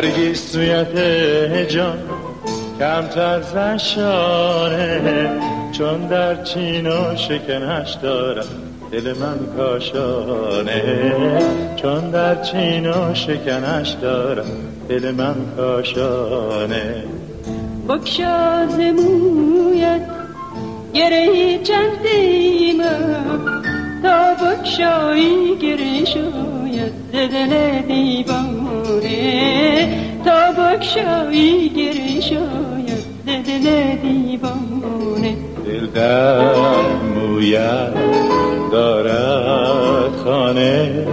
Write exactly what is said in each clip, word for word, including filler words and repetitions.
برگی سویت جان کمتر زشانه، چون در چین و شکنش دارم دل من کاشانه، چون در چین و شکنش دارم دل من کاشانه. بگشا ز مویت گره چندیم تا بگشایی گره شاید ز دل دیوانه، تا بگشایی گره شاید ز دل دیوانه. دل در مویت دارد خانه،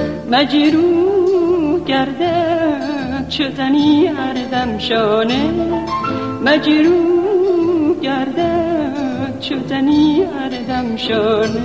مجروح گردد چو زنی هر دم شانه، مجروح گردد چو زنی هر دم شانه.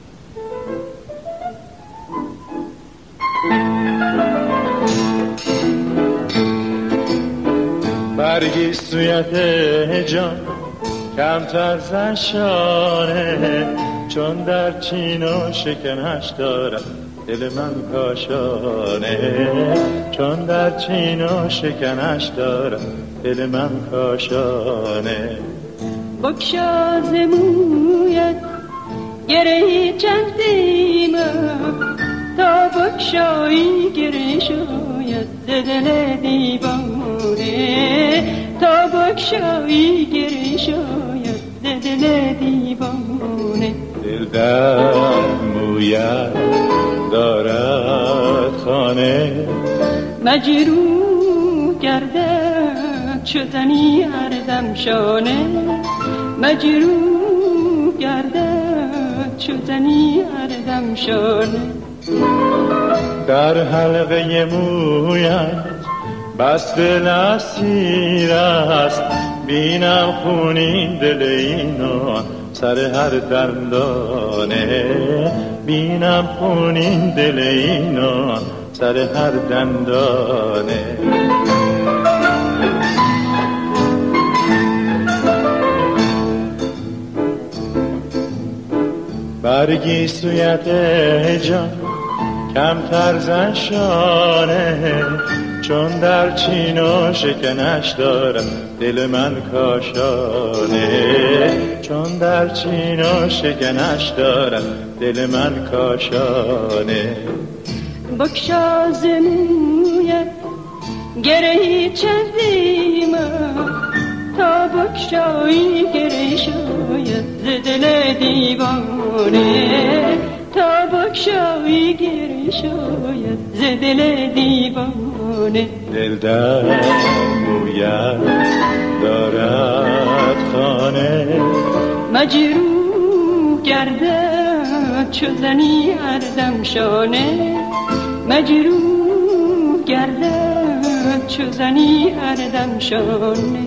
برگی سویت جان کمتر زشانه، چون در چین و شکنش دارم دل من کاشانه، چون در چین و شکنش دارم دل من کاشانه. بگشا ز مویت گره چندیم تا بگشایی گره شاید ز دل دیوانه، تا بگشایی گره شاید ز دل دیوانه. دل در مویت دارد خانه، مجروح گردد چو زنی هر دم شانه، مجروح گردد چو زنی هر دم شانه. در حلقه مویت بس دل اسیر است، بینم خونین دل اینو سر هر دندانه، بینم خونین دل اینو سر هر دندانه. برگی سویت جان کمتر زشانه، چون در چین و شکنش دارم دل من کاشانه، چون در چین و شکنش دارم دل من کاشانه. بگشا ز مویت گره چندیم تا بگشایی گره شاید ز دل دیوانه، تا بگشایی گره شاید ز دل دیوانه. دل در مویت دارد خانه، مجروح گردد چو زنی هر دم شانه، مجروح گردد چو زنی هر دم شانه.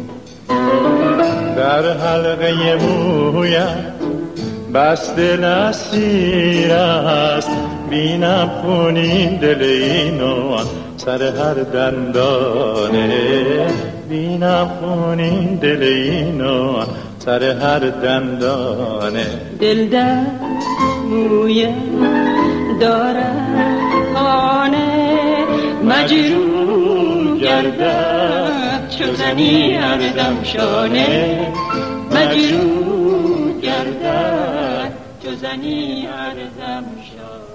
در حلقه مویت بس دل اسیر است، بینم خونین دل اینو سر هر دندانه، بینم خونین دل اینو سر هر دندانه. دل در مویت دارد خانه، مجروح گردد چو زنی هر دم شانه، مجروح گردد چو زنی هر دم شانه.